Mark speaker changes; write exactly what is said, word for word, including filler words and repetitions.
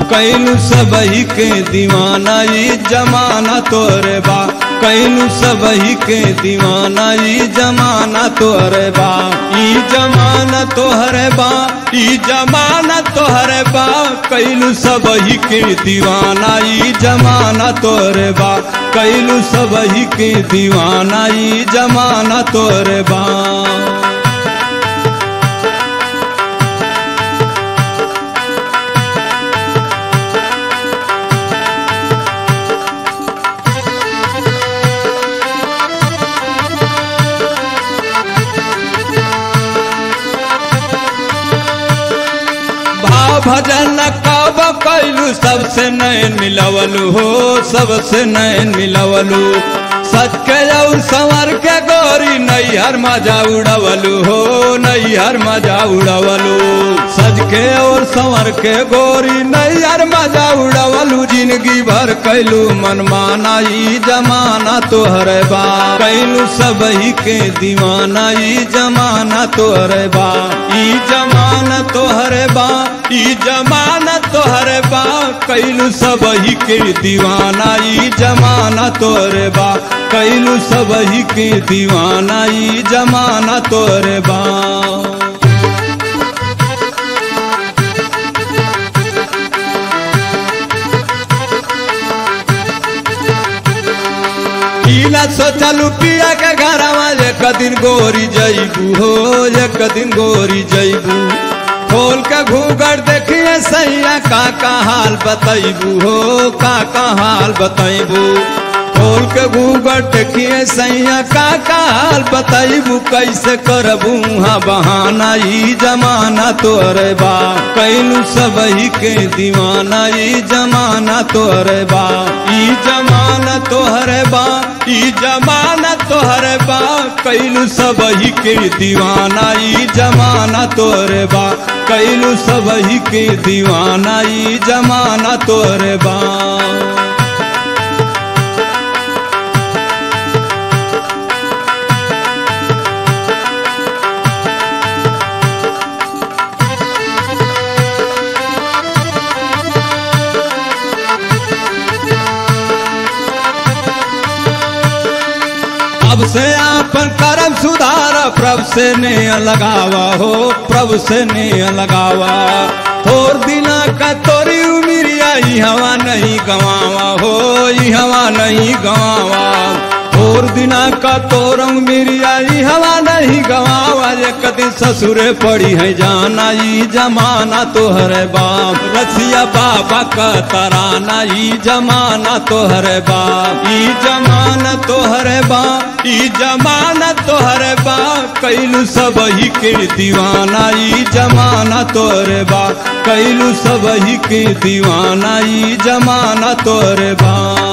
Speaker 1: कैलू सबही के दीवाना ई जमाना तोरे बा कैलू सबही के दीवाना ई जमाना तोरे बा ई जमाना तोहरे बा ई जमाना तोहरे बा कैलू सबही के दीवाना ई जमाना तोरे बा कैलू सबही के दीवाना ई जमाना तोरे बा। भजन कब कैलू सबसे नैन मिलवलू हो सबसे नैन मिलवलू सच के और संवर के गोरी नैहर मजा उड़वलू हो नैहर मजा उड़वलू सज के और संवर के गोरी नैहर मजा उड़वलू जिंदगी भर कैलू मनमाना ई जमाना तोहरे बा कैलू सबही के दीवाना ई जमाना तोहरे बा ई जमाना तोहरे बा ई जमाना तोहरे बा कैलू सबही के दीवाना ई जमाना तोहरे बा कैलू सबही के दीवाना ई जमाना तोहरे बा। ना सोचलू पिया के घरवा एक दिन गोरी जईबू हो एक दिन गोरी जईबू खोल के घूंघट देखिए सैया का का हाल बतैबू हो का का हाल बतैबू खोल के घूंघट देखिए सैया का का हाल बतैबू कैसे करबू हाँ बहाना ई जमाना तोरे बा कैलू सबही के दीवाना ई जमाना तोरे बा ई जमाना तोहरे बा ई जमाना तोहरे बा कैलू सबही के दीवाना ई जमाना तोरे बा कैलू सबही के दीवाना ई जमाना तोरे बा। अब से आपन करम सुधार प्रभु से ने लगावा हो प्रभु से ने लगावा थोर दिना का तोरी उमिरिया ई हवा नहीं गवावा हो ई हवा नहीं गवावा थोर दिना का तोर उमिरिया ई हवा नहीं गवावा एक दिन ससुरे पड़ी है जाना ई जमाना तोहरे बाप रसिया बाबा का तराना ई जमाना तोहरे बाप ई जमाना तोहरे बाप ई जमाना तोहरे बा कैलू सबही के दीवाना ई जमाना तोहरे बा कैलू सबही के दीवाना ई जमाना तोहरे बा।